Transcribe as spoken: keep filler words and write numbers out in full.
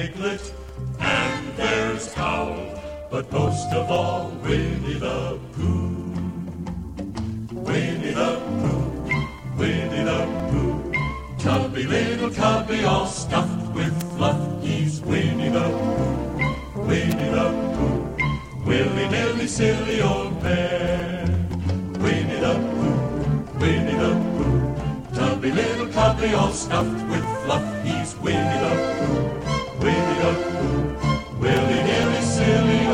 Piglet, and there's Owl, but most of all, Winnie the Pooh. Winnie the Pooh, Winnie the Pooh, tubby little tubby, all stuffed with fluff. He's Winnie the Pooh, Winnie the Pooh, willy-nilly, silly old bear. Winnie the Pooh, Winnie the Pooh, tubby little tubby, all stuffed with fluff. He's Winnie the Pooh, Winnie the Pooh, willy-nilly, silly